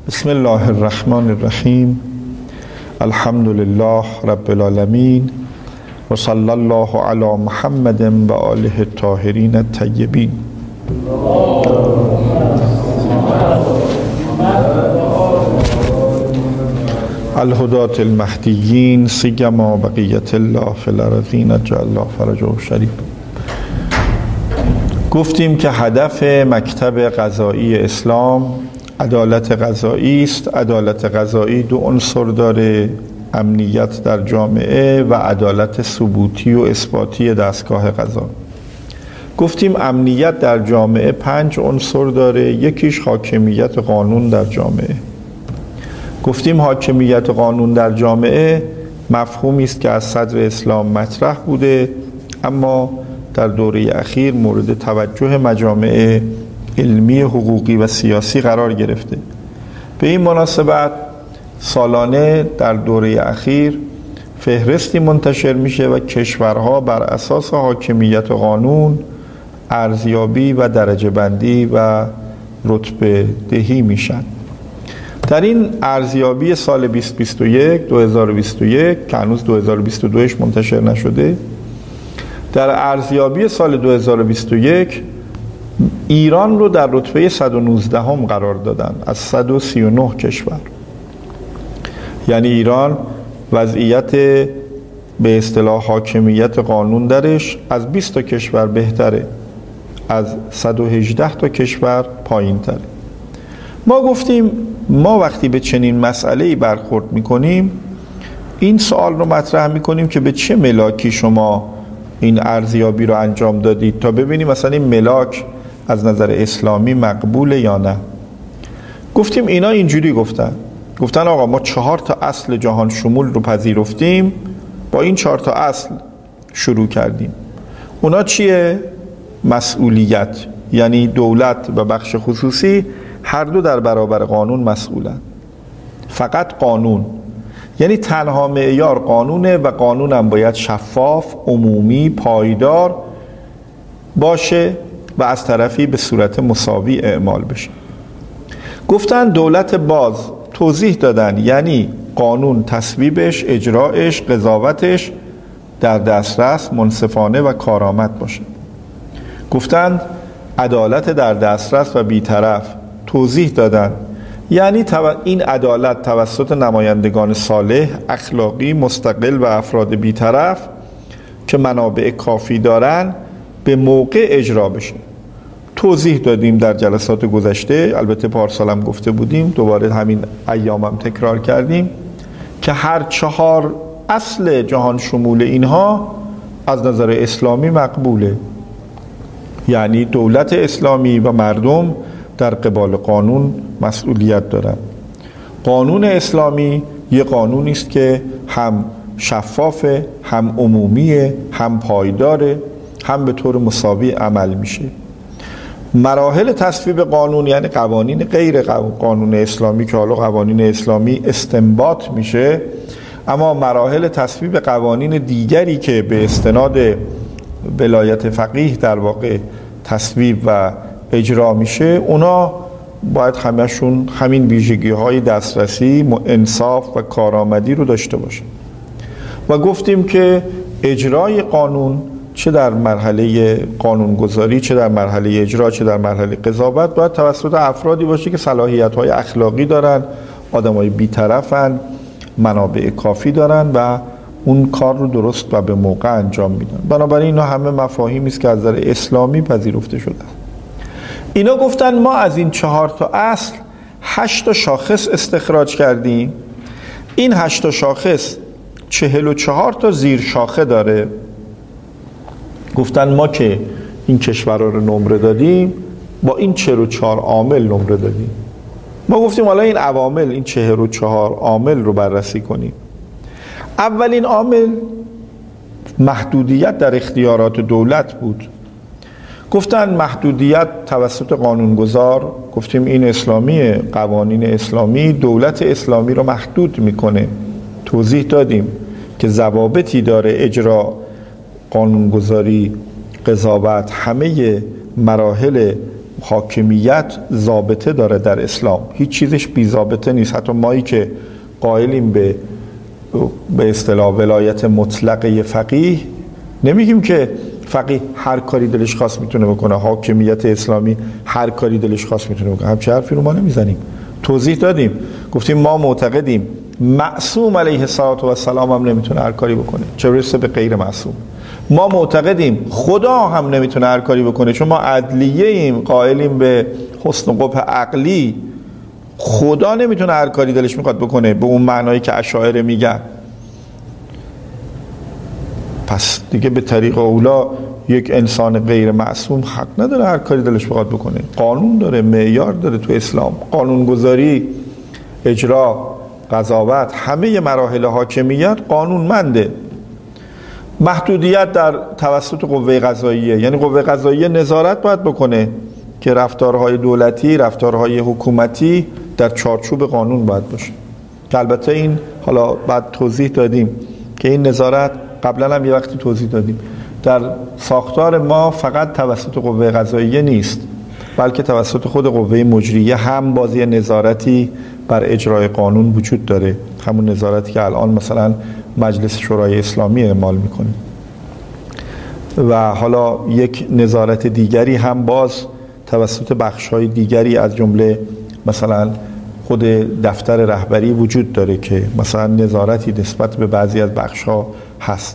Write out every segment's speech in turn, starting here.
بسم الله الرحمن الرحیم. الحمد لله رب العالمین و صلی الله علی محمد و آله الطاهرین الطیبین. الهداة المهدیین سیما بقیت الله فی الارضین اجعل الله فرجه شریف. گفتیم که هدف مکتب قضایی اسلام عدالت قضایی است. عدالت قضایی دو عنصر داره: امنیت در جامعه و عدالت ثبوتی و اثباتی دستگاه قضا. گفتیم امنیت در جامعه 5 عنصر داره. یکیش حاکمیت قانون در جامعه. گفتیم حاکمیت قانون در جامعه مفهومی است که از صدر اسلام مطرح بوده، اما در دوره اخیر مورد توجه مجامع علمی، حقوقی و سیاسی قرار گرفته. به این مناسبت سالانه در دوره اخیر فهرستی منتشر میشه و کشورها بر اساس حاکمیت قانون ارزیابی و درجه بندی و رتبه دهی میشن. در این ارزیابی سال 2021 که هنوز 2022 منتشر نشده، در ارزیابی سال 2021 ایران رو در رتبه 119 قرار دادن از 139 کشور. یعنی ایران وضعیت به اصطلاح حاکمیت قانون درش از 20 تا کشور بهتره، از 118 تا کشور پایین تره. ما گفتیم ما وقتی به چنین مسئله‌ای برخورد میکنیم این سوال رو مطرح میکنیم که به چه ملاکی شما این ارزیابی رو انجام دادید تا ببینیم مثلا این ملاک از نظر اسلامی مقبوله یا نه. گفتیم اینا اینجوری گفتن آقا ما 4 تا اصل جهان شمول رو پذیرفتیم، با این 4 تا اصل شروع کردیم. اونا چیه؟ مسئولیت، یعنی دولت و بخش خصوصی هر دو در برابر قانون مسئولن. فقط قانون، یعنی تنها معیار قانونه و قانون هم باید شفاف، عمومی، پایدار باشه و از طرفی به صورت مساوی اعمال بشه. گفتن دولت باز توضیح دادن یعنی قانون تصویبش، اجراعش، قضاوتش در دسترس، منصفانه و کارآمد باشه. گفتن عدالت در دسترس و بی‌طرف توضیح دادن یعنی این عدالت توسط نمایندگان صالح، اخلاقی، مستقل و افراد بی‌طرف که منابع کافی دارن به موقع اجرا بشه. توضیح دادیم در جلسات گذشته، البته پارسال هم گفته بودیم، دوباره همین ایام هم تکرار کردیم که هر 4 اصل جهان شمول اینها از نظر اسلامی مقبوله. یعنی دولت اسلامی و مردم در قبال قانون مسئولیت دارن. قانون اسلامی یه قانونی است که هم شفافه، هم عمومیه، هم پایداره، هم به طور مساوی عمل میشه. مراحل تصویب قانون یعنی قوانین غیر قانون اسلامی که حالا قوانین اسلامی استنباط میشه، اما مراحل تصویب قوانین دیگری که به استناد ولایت فقیه در واقع تصویب و اجرا میشه، اونا باید همشون همین ویژگی‌های دسترسی، انصاف و کارآمدی رو داشته باشه. و گفتیم که اجرای قانون چه در مرحله قانونگذاری، چه در مرحله اجرا، چه در مرحله قضاوت باید توسط افرادی باشه که صلاحیت‌های اخلاقی دارن، آدمای بی‌طرفن، منابع کافی دارن و اون کار رو درست و به موقع انجام میدن. بنابراین اینا همه مفاهیمی است که از نظر اسلامی پذیرفته شده. اینا گفتن ما از این 4 تا اصل 8 تا شاخص استخراج کردیم. این 8 تا شاخص 44 تا زیر شاخه داره. گفتن ما که این کشورها رو نمره دادیم با این 44 عامل نمره دادیم. ما گفتیم حالا این عوامل، این 44 عامل رو بررسی کنیم. اولین عامل محدودیت در اختیارات دولت بود. گفتن محدودیت توسط قانونگذار، گفتیم این اسلامیه، قوانین اسلامی دولت اسلامی رو محدود میکنه. توضیح دادیم که ضوابطی داره اجرا، قانونگذاری، قضاوت، همه مراحل حاکمیت ضابطه داره در اسلام، هیچ چیزش بی ضابطه نیست. حتی مایی که قائلیم به اصطلاح ولایت مطلقه فقیه، نمیگیم که فقیه هر کاری دلش خواست میتونه بکنه، حاکمیت اسلامی هر کاری دلش خواست میتونه بکنه. همچه حرفی رو ما نمیزنیم. توضیح دادیم، گفتیم ما معتقدیم معصوم علیه السلام هم نمیتونه هر کاری بکنه، چه برسه به غیر معصوم. ما معتقدیم خدا هم نمیتونه هر کاری بکنه، چون ما عدلیه ایم، قائلیم به حسن قبح عقلی. خدا نمیتونه هر کاری دلش میخواد بکنه به اون معنایی که اشاعره میگن. پس دیگه به طریق اولا یک انسان غیر معصوم حق نداره هر کاری دلش بخواد بکنه. قانون داره، معیار داره تو اسلام، قانونگذاری، اجرا، قضاوت، همه مراحل حاکمیت قانونمنده. محدودیت در توسط قوه قضاییه، یعنی قوه قضاییه نظارت باید بکنه که رفتارهای دولتی، رفتارهای حکومتی در چارچوب قانون باید باشه. که البته این حالا بعد توضیح دادیم که این نظارت قبلا هم یه وقتی توضیح دادیم در ساختار ما فقط توسط قوه قضاییه نیست، بلکه توسط خود قوه مجریه هم بازی نظارتی بر اجرای قانون وجود داره، همون نظارتی که الان مثلا مجلس شورای اسلامی اعمال میکنه. و حالا یک نظارت دیگری هم باز توسط بخش‌های دیگری از جمله مثلا خود دفتر رهبری وجود داره که مثلا نظارتی نسبت به بعضی از بخش‌ها هست.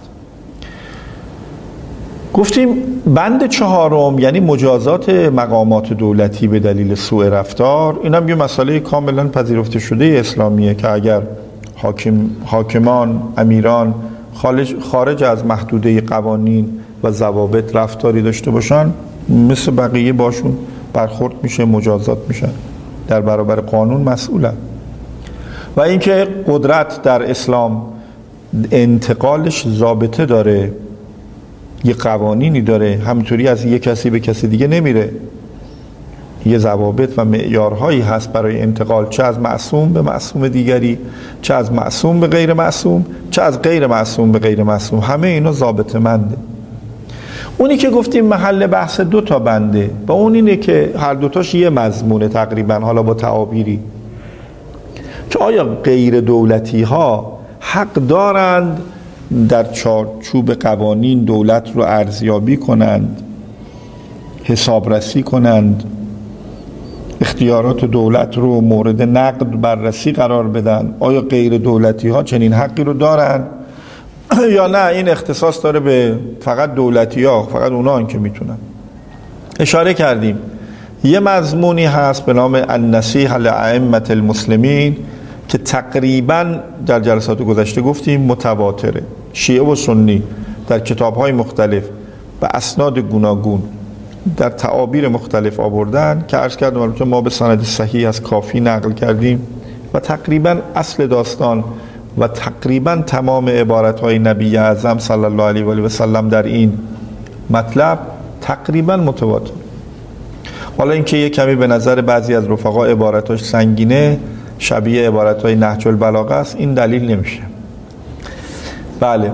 گفتیم بند 4 یعنی مجازات مقامات دولتی به دلیل سوء رفتار، این هم یه مسئله کاملا پذیرفته شده اسلامیه که اگر حاکمان، امیران خارج از محدوده قوانین و ضوابط رفتاری داشته باشن، مثل بقیه باشون برخورد میشه، مجازات میشن، در برابر قانون مسئولن. و اینکه قدرت در اسلام انتقالش ضابطه داره، یه قوانینی داره، همینطوری از یه کسی به کسی دیگه نمیره، یه ضوابط و معیارهایی هست برای انتقال، چه از معصوم به معصوم دیگری، چه از معصوم به غیر معصوم، چه از غیر معصوم به غیر معصوم، همه اینا ضابطه منده. اونی که گفتیم محل بحث 2 تا بنده و اون اینه که هر دوتاش یه مضمونه تقریبا، حالا با تعابیری، که آیا غیر دولتی ها حق دارند در چارچوب قوانین دولت رو ارزیابی کنند، حسابرسی کنند، اختیارات دولت رو مورد نقد بررسی قرار بدن؟ آیا غیر دولتی ها چنین حقی رو دارن یا نه این اختصاص داره به فقط دولتی ها، فقط اونان که میتونن؟ اشاره کردیم یه مضمونی هست به نام النصیحة لأئمة المسلمین که تقریبا در جلسات گذشته گفتیم متواتره، شیعه و سنی در کتاب‌های مختلف به اسناد گوناگون در تعابیر مختلف آوردن که عرض کردم البته ما به سند صحیح از کافی نقل کردیم و تقریبا اصل داستان و تقریبا تمام عبارت‌های نبی اعظم صلی الله علیه و آله و سلم در این مطلب تقریبا متواتر. حالا اینکه یک کمی به نظر بعضی از رفقا عبارتاش سنگینه، شبیه عبارت‌های نهج البلاغه است، این دلیل نمیشه. بله،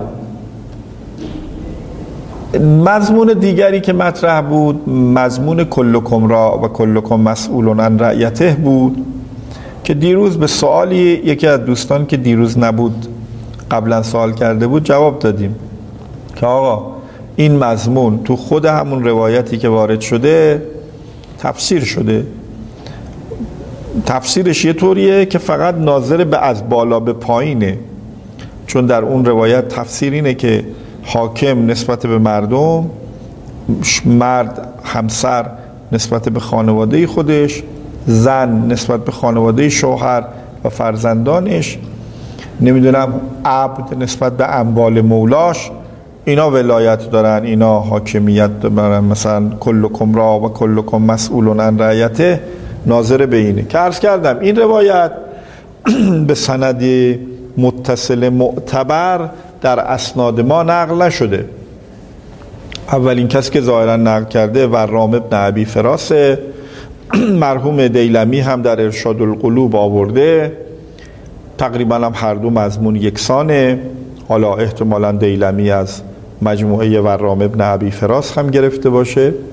مضمون دیگری که مطرح بود مضمون کلکم را و کلکم مسئول عن رعیته بود که دیروز به سوالی یکی از دوستان که دیروز نبود قبلا سوال کرده بود جواب دادیم که آقا این مضمون تو خود همون روایتی که وارد شده تفسیر شده. تفسیرش یه طوریه که فقط ناظر به از بالا به پایینه، چون در اون روایت تفسیر اینه که حاکم نسبت به مردم، مرد همسر نسبت به خانواده خودش، زن نسبت به خانواده شوهر و فرزندانش، نمیدونم عبد نسبت به اموال مولاش، اینا ولایت دارن، اینا حاکمیت دارن. مثلا کلکم را و کلکم مسئول عن رعیته ناظر به اینه که عرض کردم این روایت به سند متصل معتبر در اسناد ما نقل نشده. اولین کسی که ظاهرا نقل کرده ورام ابن ابی فراس، مرحوم دیلمی هم در ارشاد القلوب آورده، تقریبا هم هر دو مضمون یکسانه. حالا احتمالا دیلمی از مجموعه ورام ابن ابی فراس هم گرفته باشه،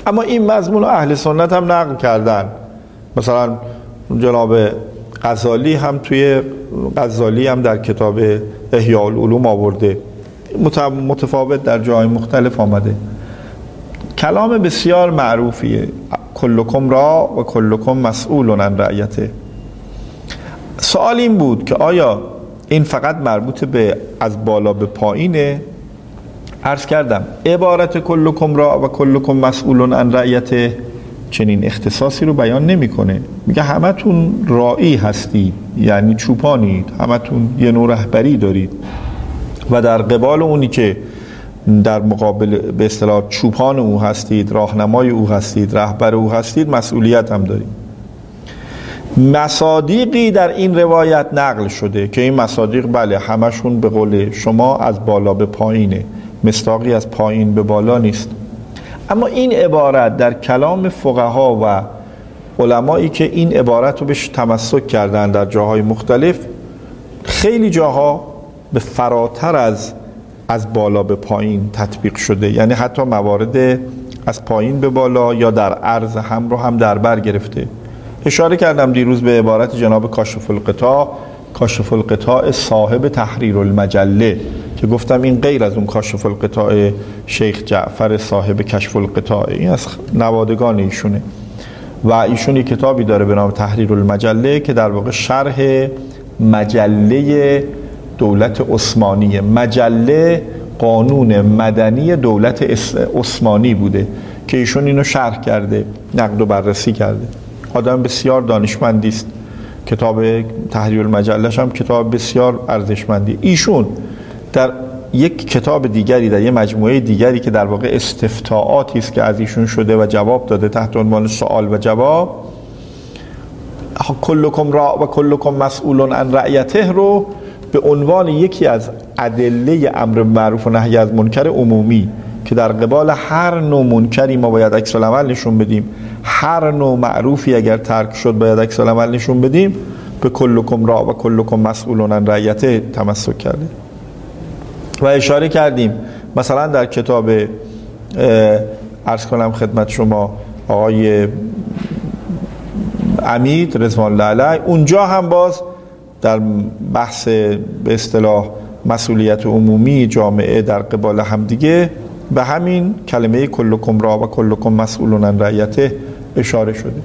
اما این مضمون اهل سنت هم نقل کردن. مثلا جناب غزالی هم در کتاب احیاء العلوم آورده، متفاوت در جای مختلف آمده. کلام بسیار معروفیه، کلکم را و کلکم مسئول عن رعیته. سوال این بود که آیا این فقط مربوط به از بالا به پایینه؟ عرض کردم عبارت کلکم را و کلکم مسئول عن رعیته چنین اختصاصی رو بیان نمیکنه. میگه همتون راعی هستید، یعنی چوپانید، همتون یه نوع رهبری دارید و در قبال اونی که در مقابل به اصطلاح چوپان او هستید، راهنمای او هستید، رهبر او هستید، مسئولیت هم دارید. مصادیقی در این روایت نقل شده که این مصادیق بله همشون به قول شما از بالا به پایینه، مصداقی از پایین به بالا نیست. اما این عبارت در کلام فقها و علمایی که این عبارت رو بهش تمسک کردن در جاهای مختلف، خیلی جاها به فراتر از بالا به پایین تطبیق شده، یعنی حتی موارد از پایین به بالا یا در عرض هم رو هم در بر گرفته. اشاره کردم دیروز به عبارت جناب کاشف القطاع صاحب تحریر المجله که گفتم این غیر از اون کاشف القطاع شیخ جعفر صاحب کشف القطاع، این از نوادگان ایشونه و ایشون یک کتابی داره به نام تحریر المجله که در واقع شرح مجله دولت عثمانیه. مجله قانون مدنی دولت عثمانی بوده که ایشون اینو شرح کرده، نقد و بررسی کرده. آدم بسیار دانشمندی است. کتاب تحریر المجله‌ش هم کتاب بسیار ارزشمندی. ایشون در یک کتاب دیگری، در یک مجموعه دیگری که در واقع استفتاءاتی است که از ایشون شده و جواب داده تحت عنوان سوال و جواب، کلکم را و کلکم مسئول عن رعیته رو به عنوان یکی از ادله امر معروف و نهی از منکر عمومی که در قبال هر نوع منکری ما باید عکس العمل نشون بدیم، هر نوع معروفی اگر ترک شد باید عکس العمل نشون بدیم، به کلکم را و کلکم مسئول عن رعیته تمسک کرده. و اشاره کردیم مثلا در کتاب عرض کنم خدمت شما آقای امید رضوان الله علیه، اونجا هم باز در بحث به اصطلاح مسئولیت عمومی جامعه در قبال همدیگه به همین کلمه کلکم را و کلکم مسئول عن رعیته اشاره شده.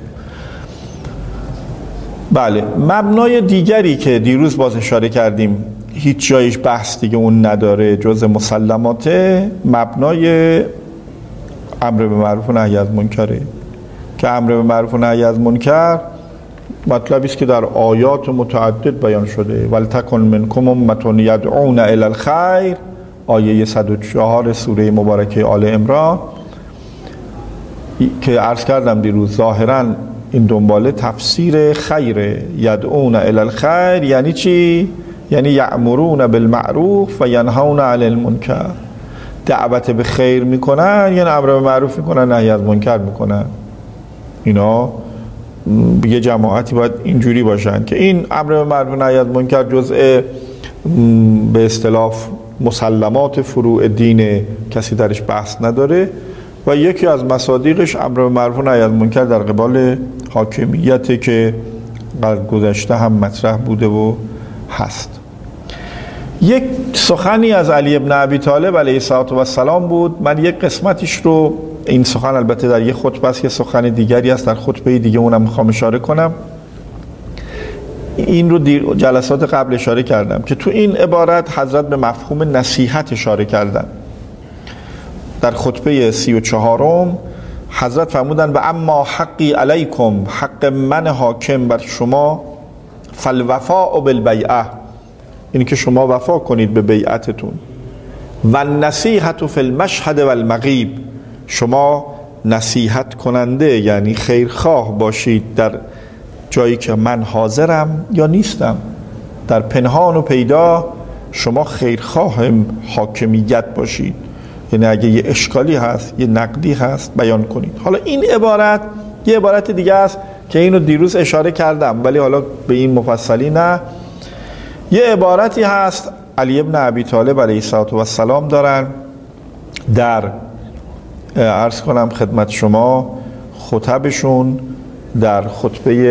بله، مبنای دیگری که دیروز باز اشاره کردیم هیچ جایش بحث دیگه اون نداره، جز مسلماته، مبنای امر به معروف و نهی از منکره که امر به معروف و نهی از منکر مطلبی است که در آیات متعدد بیان شده. ولتکن منکم امة یدعون الی الخیر، آیه 104 سوره مبارکه آل عمران که عرض کردم دیروز ظاهرا این دنباله تفسیر خیره. یدعون الی الخیر یعنی چی؟ یعنی یأمرون بالمعروف و ینهون عن المنکر. دعوت به خیر میکنن، یعنی امر به معروف میکنن، نهی از منکر میکنن. اینا یه جماعتی باید اینجوری باشن که این امر به معروف و نهی از منکر جزء به اصطلاح مسلمات فروع دین، کسی درش بحث نداره و یکی از مصادیقش امر به معروف و نهی از منکر در قبال حاکمیت که در گذشته هم مطرح بوده و هست. یک سخنی از علی ابن ابی طالب علیه السلام بود. من یک قسمتش رو، این سخن البته در یک خطبه است، یه سخن دیگری است در خطبه دیگه، اونم میخوام اشاره کنم. این رو جلسات قبل اشاره کردم که تو این عبارت حضرت به مفهوم نصیحت اشاره کردن. در خطبه 34 حضرت فرمودن و اما حقی علیکم، حق من حاکم بر شما، فالوفاء بالبیعه، این که شما وفا کنید به بیعتتون، و نصیحت فی المشهد و المغیب، شما نصیحت کننده یعنی خیرخواه باشید در جایی که من حاضرم یا نیستم، در پنهان و پیدا شما خیرخواه حاکمیت باشید، یعنی اگه یه اشکالی هست، یه نقدی هست، بیان کنید. حالا این عبارت یه عبارت دیگه است که اینو دیروز اشاره کردم ولی حالا به این مفصلی نه. یه عبارتی هست علی ابن ابی طالب علیه السلام دارن در عرض کنم خدمت شما خطبشون در خطبه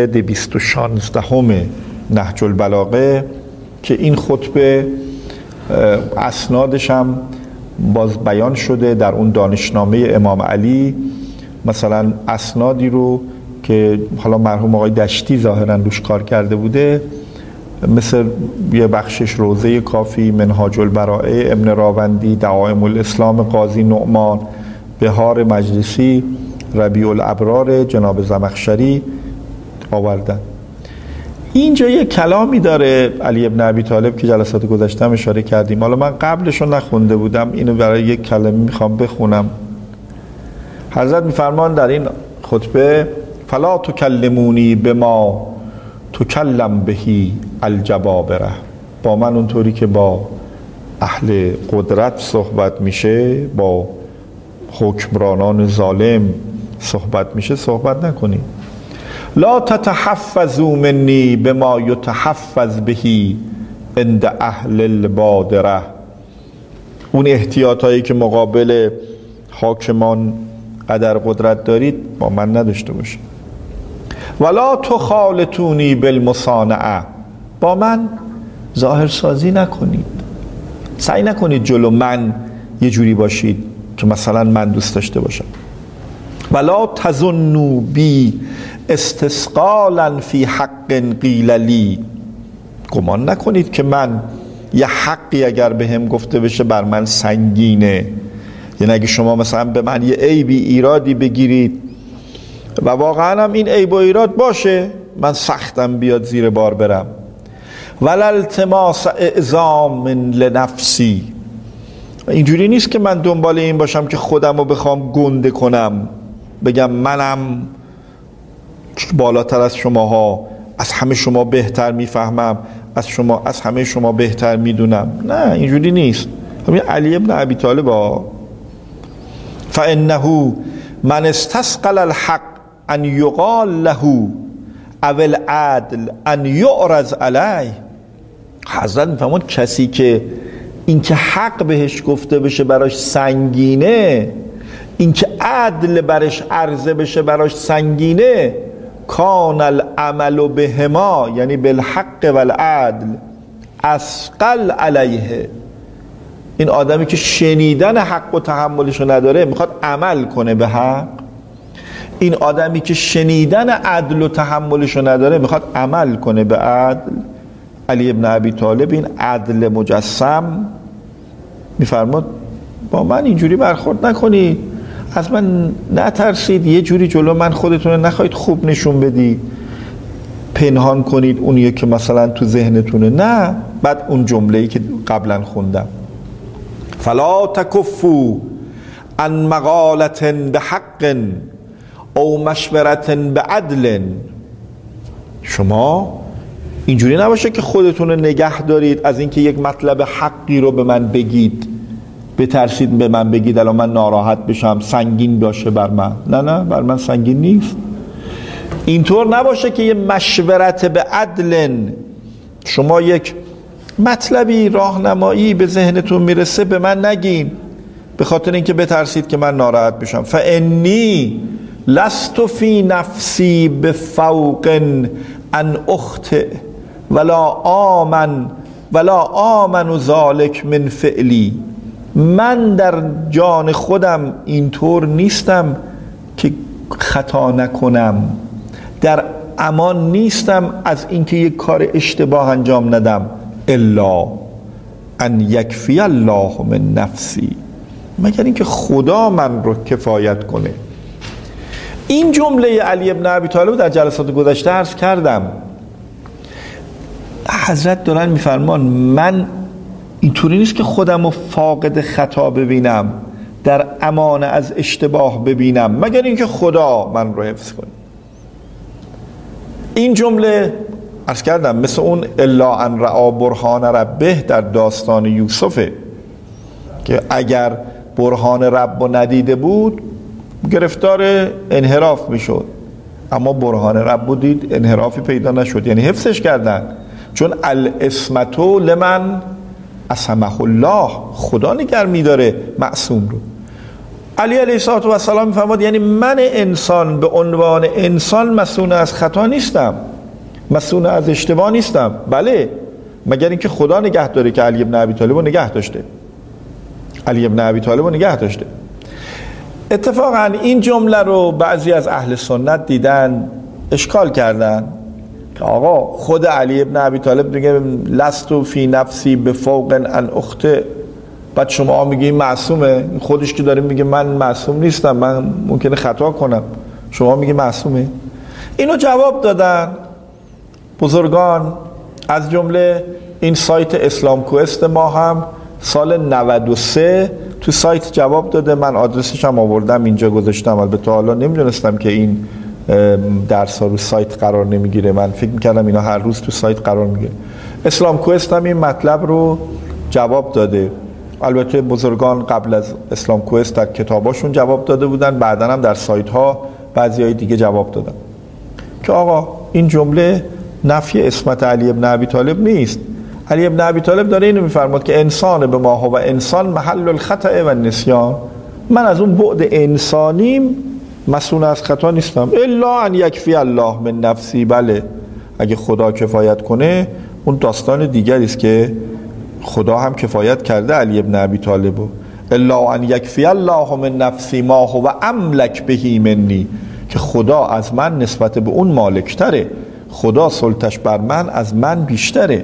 216 نهج البلاغه که این خطبه اسنادش هم باز بیان شده در اون دانشنامه امام علی. مثلا اسنادی رو که حالا مرحوم آقای دشتی ظاهرا روش کار کرده بوده، مثل یه بخشش روضه کافی، منهاج البراءه ابن راوندی، دعائم الاسلام قاضی نعمان، بهار مجلسی، ربیع الابرار جناب زمخشری آوردن. اینجا یه کلامی داره علی ابن ابی طالب که جلسات گذشته هم اشاره کردیم، حالا من قبلشو نخونده بودم، اینو برای یک کلمه میخوام بخونم. حضرت میفرمان در این خطبه فلا تکلمونی بما تکلم بهی الجبابره، با من اونطوری که با اهل قدرت صحبت میشه، با حکمرانان ظالم صحبت میشه صحبت نکنی. لا تتحفظوا منی بما یتحفظ بهی عند اهل البادره، اون احتیاطایی که مقابل حاکمان قدر قدرت دارید با من نداشته باشید. ولا تخالطونی بالمصانعه، با من ظاهر سازی نکنید، سعی نکنید جلو من یه جوری باشید که مثلا من دوست داشته باشم. ولا تظنوا بی استثقالا فی حق قیل لی، گمان نکنید که من یه حقی اگر بهم گفته بشه بر من سنگینه، یعنی اگه شما مثلا به من یه عیبی ایرادی بگیرید و واقعا هم این عیب و ایراد باشه، من سختم بیاد زیر بار برم. ولا التماس اعظام لنفسی، اینجوری نیست که من دنبال این باشم که خودم رو بخوام گنده کنم، بگم منم بالاتر از شماها، از همه شما بهتر میفهمم، از همه شما بهتر میدونم. نه اینجوری نیست. همین علی ابن ابی طالب فانه من استثقل الحق ان یقال له او العدل ان یعرض علیه، حضرت میفهمون کسی که این که حق بهش گفته بشه براش سنگینه، این که عدل برش عرضه بشه براش سنگینه، کان العمل بهما یعنی بالحق والعدل اثقل علیه، این آدمی که شنیدن حق و تحملشو نداره میخواد عمل کنه به حق، این آدمی که شنیدن عدل و تحملشو نداره میخواد عمل کنه به عدل. علی ابن ابی طالب این عدل مجسم میفرماد با من اینجوری برخورد نکنید، از من نترسید، یه جوری جلو من خودتون نخواهید خوب نشون بدی، پنهان کنید اونیه که مثلا تو ذهنتونه. نه، بعد اون جمله‌ای که قبلا خوندم فلا تکفوا عن مقالة بحق او مشورة بعدل، شما اینجوری نباشه که خودتون نگه دارید از اینکه یک مطلب حقی رو به من بگید، بترسید به من بگید الان من ناراحت بشم، سنگین باشه بر من. نه بر من سنگین نیست. اینطور نباشه که یه مشورت به عدل، شما یک مطلبی راهنمایی به ذهنتون میرسه به من نگین به خاطر اینکه بترسید که من ناراحت بشم. فانی لست فی نفسی بفوق ان اخطئ ولا آمن ذلک من فعلی، من در جان خودم اینطور نیستم که خطا نکنم، در امان نیستم از اینکه یک کار اشتباه انجام ندم، الا ان یکفی الله من نفسی، مگر اینکه خدا من رو کفایت کنه. این جمله علی ابن ابی طالب در جلسات گذشته عرض کردم، حضرت دارن میفرمان من اینطوری نیست که خودم رو فاقد خطا ببینم، در امان از اشتباه ببینم، مگر اینکه خدا من رو حفظ کنه. این جمله عرض کردم مثل اون الا ان رعا برهان ربه در داستان یوسفه که اگر برهان رب رو ندیده بود گرفتار انحراف میشد، اما برهان رب رو دید انحرافی پیدا نشد، یعنی حفظش کردن، چون العصمت لمن عصمه الله، خدا نگه میداره معصوم رو. علی علیه السلام میفرماد یعنی من انسان به عنوان انسان مسئول از خطا نیستم، مسئول از اشتباه نیستم. بله، مگر اینکه خدا نگه داره که علی ابن ابی طالب رو نگه داشته. علی ابن ابی طالب رو نگه داشته. اتفاقا این جمله رو بعضی از اهل سنت دیدن اشکال کردن که آقا خود علی ابن ابی طالب میگه لستو فی نفسی به فوق ان اخطئ، بعد شما میگی معصومه. خودش که داره میگه من معصوم نیستم، من ممکنه خطا کنم، شما میگی معصومه. اینو جواب دادن بزرگان، از جمله این سایت اسلام کوست ما هم سال 93 تو سایت جواب داده. من آدرسش هم آوردم اینجا گذاشتم. البته حالا نمیدونستم که این درس ها رو سایت قرار نمیگیره، من فکر میکردم اینا هر روز تو سایت قرار میگیره. اسلام کوست هم این مطلب رو جواب داده. البته بزرگان قبل از اسلام کوست در کتاباشون جواب داده بودن، بعداً هم در سایت ها بعضیای دیگه جواب دادن که آقا این جمله نفی عصمت علی ابن ابی طالب نیست. علی ابن ابی طالب داره اینو میفرماد که انسان به ما هو انسان محل الخطأ و النسیان، من از اون بعد انسانیم مسئول از خطا نیستم. الا ان یکفی الله من نفسی، بله اگه خدا کفایت کنه اون داستان دیگری است که خدا هم کفایت کرده علی ابن ابی طالب. الا ان یکفی الله من نفسی ما هو املک بهی منی، که خدا از من نسبت به اون مالکتره، خدا سلطش بر من از من بیشتره.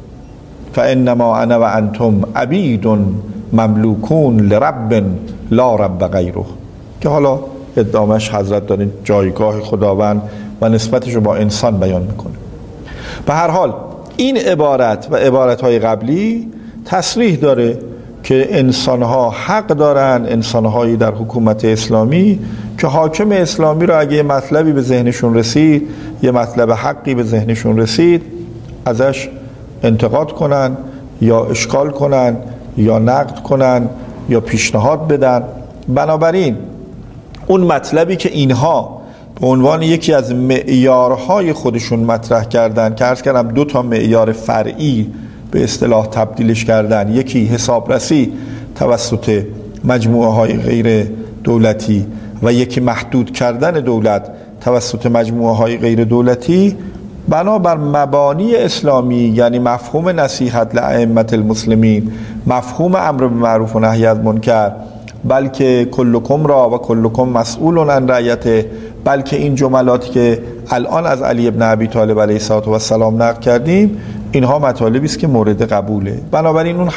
فانما انا و انتم عبید مملوکون لرب لا رب غیره، که حالا ادامش حضرت داره جایگاه خداوند و نسبتش رو با انسان بیان میکنه. به هر حال این عبارت و عبارتهای قبلی تصریح داره که انسانها حق دارن، انسانهایی در حکومت اسلامی که حاکم اسلامی رو اگه یه مطلبی به ذهنشون رسید، یه مطلب حقی به ذهنشون رسید، ازش انتقاد کنن یا اشکال کنن یا نقد کنن یا پیشنهاد بدن. بنابراین اون مطلبی که اینها به عنوان یکی از معیارهای خودشون مطرح کردن که عرض کردم 2 معیار فرعی به اصطلاح تبدیلش کردن، یکی حسابرسی توسط مجموعه های غیر دولتی و یکی محدود کردن دولت توسط مجموعه های غیر دولتی، بنابر مبانی اسلامی یعنی مفهوم نصیحت لائمه المسلمین، مفهوم امر بالمعروف و نهی از منکر، بلکه کلکم را و کلکم مسئول عن رعیته، بلکه این جملاتی که الان از علی ابن ابی طالب علیه السلام نقل کردیم، اینها مطالبی است که مورد قبوله. بنابراین اون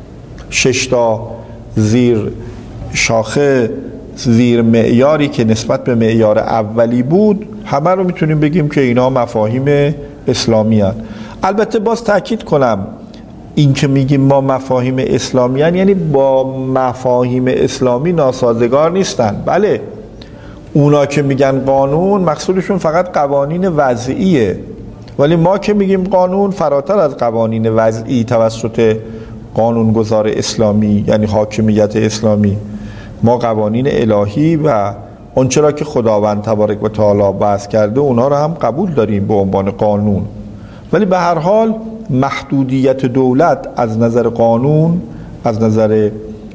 6 زیر شاخه، زیر معیاری که نسبت به معیار اولی بود، همه رو میتونیم بگیم که اینا مفاهیم اسلامی هستند. البته باز تاکید کنم این که میگیم ما مفاهیم اسلامی هستند یعنی با مفاهیم اسلامی ناسازگار نیستن. بله، اونا که میگن قانون مقصودشون فقط قوانین وضعیه، ولی ما که میگیم قانون فراتر از قوانین وضعی توسط قانونگذار اسلامی یعنی حاکمیت اسلامی، ما قوانین الهی و آنچه را که خداوند تبارک و تعالی وضع کرده اونها را هم قبول داریم به عنوان قانون. ولی به هر حال محدودیت دولت از نظر قانون، از نظر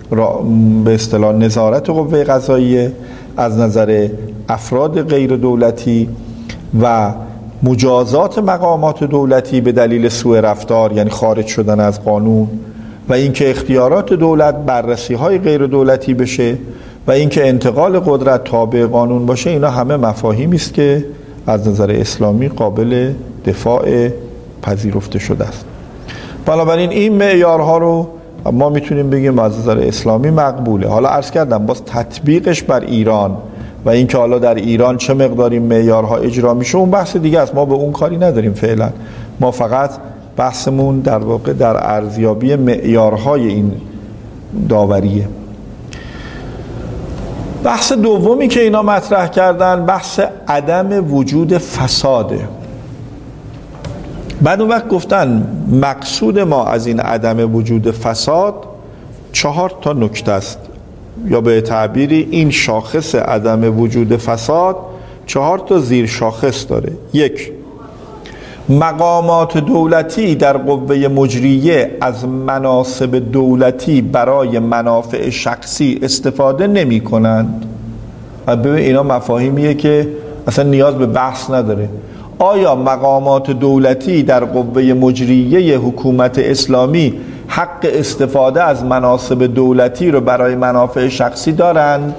به اصطلاح نظارت قوه قضاییه، از نظر افراد غیر دولتی و مجازات مقامات دولتی به دلیل سوء رفتار یعنی خارج شدن از قانون، و اینکه اختیارات دولت بررسی های غیر دولتی بشه و اینکه انتقال قدرت تابع قانون باشه، اینا همه مفاهیمی است که از نظر اسلامی قابل دفاع پذیرفته شده است. بنابراین این معیارها رو ما میتونیم بگیم از نظر اسلامی مقبوله. حالا عرض کردم باز تطبیقش بر ایران و اینکه حالا در ایران چه مقداری معیارها اجرا میشه اون بحث دیگه است، ما به اون کاری نداریم فعلا. ما فقط بحثمون در واقع در ارزیابی معیارهای این داوریه. بحث دومی که اینا مطرح کردن بحث عدم وجود فساده. بعد اون وقت گفتن مقصود ما از این عدم وجود فساد 4 نکته است، یا به تعبیری این شاخص عدم وجود فساد 4 زیر شاخص داره. 1، مقامات دولتی در قوه مجریه از مناصب دولتی برای منافع شخصی استفاده نمی کنند. ببین اینا مفاهیمیه که اصلا نیاز به بحث نداره. آیا مقامات دولتی در قوه مجریه حکومت اسلامی حق استفاده از مناصب دولتی رو برای منافع شخصی دارند؟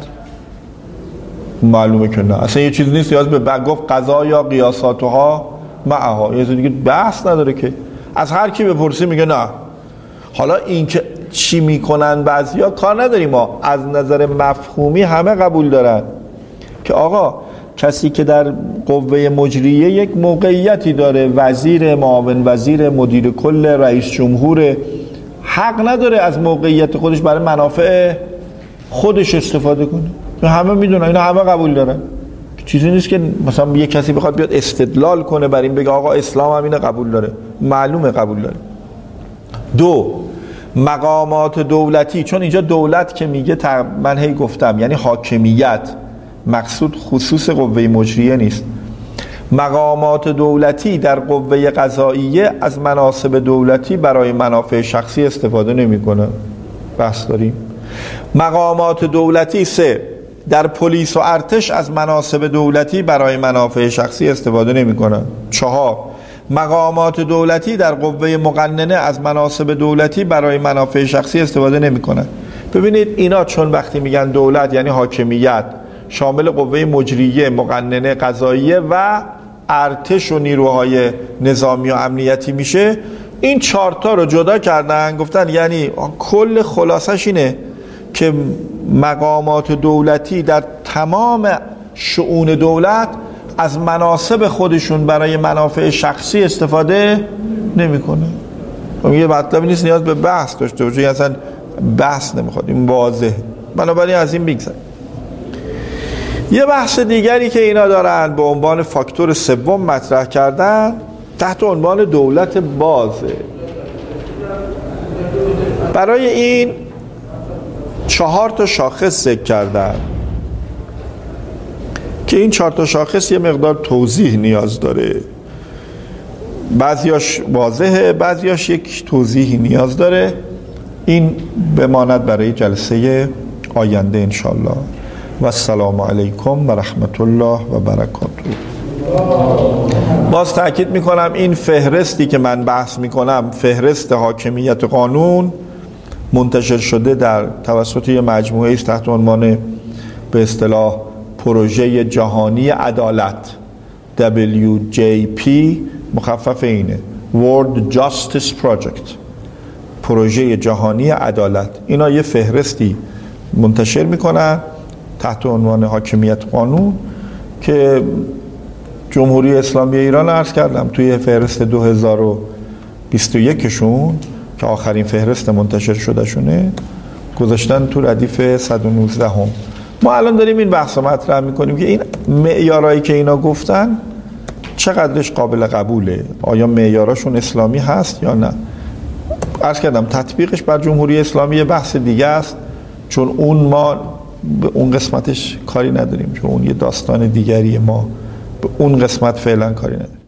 معلومه که نه. اصلا یه چیز نیست نیاز به گفت قضا یا قیاساتها معها، یه دیگه بحث نداره که از هر کی بپرسی میگه نه. حالا این که چی میکنن بعضیا کار نداریم، ما از نظر مفهومی همه قبول دارن که آقا کسی که در قوه مجریه یک موقعیتی داره، وزیر، معاون وزیر، مدیر کل، رئیس جمهور، حق نداره از موقعیت خودش برای منافع خودش استفاده کنه. همه میدونن، اینا همه قبول دارن. چیزی نیست که مثلا یه کسی بخواد بیاد استدلال کنه بر این بگه آقا اسلام هم اینو قبول داره. معلومه قبول داره. دو، مقامات دولتی، چون اینجا دولت که میگه من هی گفتم یعنی حاکمیت، مقصود خصوص قوه مجریه نیست. مقامات دولتی در قوه قضاییه از مناصب دولتی برای منافع شخصی استفاده نمی‌کنه. بحث داریم. مقامات دولتی سه، در پلیس و ارتش از مناصب دولتی برای منافع شخصی استفاده نمی‌کنه. چهار، مقامات دولتی در قوه مقننه از مناصب دولتی برای منافع شخصی استفاده نمی‌کنه. ببینید اینا چون وقتی میگن دولت یعنی حاکمیت، شامل قوه مجریه، مقننه، قضاییه و ارتش و نیروهای نظامی و امنیتی میشه. این چهارتا رو جدا کردن، گفتن یعنی کل خلاصش اینه که مقامات دولتی در تمام شؤون دولت از مناصب خودشون برای منافع شخصی استفاده نمیکنه. یه مطلبی نیست نیاز به بحث داشته باشه، اصلا بحث نمیخواد، این واضحه. بنابراین از این بگذاریم. یه بحث دیگری که اینا دارن به عنوان فاکتور سوم مطرح کردن تحت عنوان دولت بازه. برای این 4 تا شاخص ذکر کردن که این 4 تا شاخص یه مقدار توضیح نیاز داره. بعضیاش واضحه، بعضیاش یک توضیحی نیاز داره. این بماند برای جلسه آینده انشالله. و السلام علیکم و رحمت الله و برکاته. باز تأکید میکنم این فهرستی که من بحث میکنم، فهرست حاکمیت قانون، منتشر شده در توسط یه مجموعه است تحت عنوان به اصطلاح پروژه جهانی عدالت، WJP، مخفف اینه World Justice Project، پروژه جهانی عدالت. اینا یه فهرستی منتشر میکنن تحت عنوان حاکمیت قانون که جمهوری اسلامی ایران عرض کردم توی فهرست 2021 شون که آخرین فهرست منتشر شده شونه گذاشتن تو ردیف 119 هم. ما الان داریم این بحث رو مطرح میکنیم که این معیارایی که اینا گفتن چقدرش قابل قبوله، آیا معیاراشون اسلامی هست یا نه. عرض کردم تطبیقش بر جمهوری اسلامی یه بحث دیگه است، چون اون ما به اون قسمتش کاری نداریم، چون اون یه داستان دیگریه، ما به اون قسمت فعلا کاری نداریم.